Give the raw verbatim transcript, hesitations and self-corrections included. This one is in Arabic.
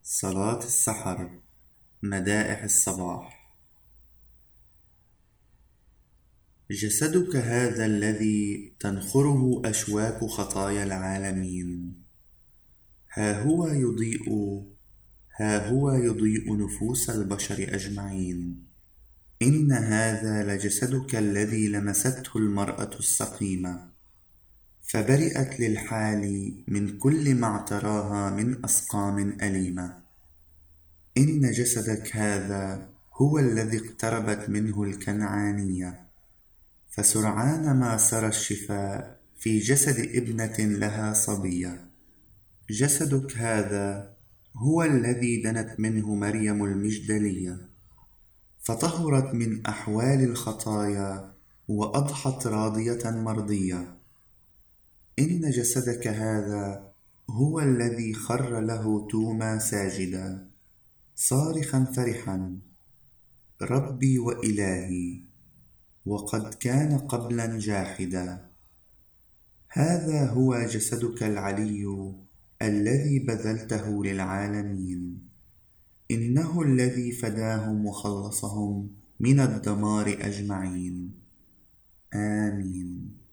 صلاة السحر. مدائح الصباح. جسدك هذا الذي تنخره أشواك خطايا العالمين، ها هو يضيء ها هو يضيء نفوس البشر أجمعين. إن هذا لجسدك الذي لمسته المرأة السقيمة، فبرئت للحال من كل ما اعتراها من أسقام أليمة. إن جسدك هذا هو الذي اقتربت منه الكنعانية، فسرعان ما سرى الشفاء في جسد ابنة لها صبية. جسدك هذا هو الذي دنت منه مريم المجدلية، فطهرت من أحوال الخطايا وأضحت راضية مرضية. إن جسدك هذا هو الذي خر له توما ساجدا، صارخا فرحا: ربي وإلهي، وقد كان قبلا جاحدا. هذا هو جسدك العلي الذي بذلته للعالمين. إنه الذي فداهم وخلصهم من الدمار أجمعين. آمين.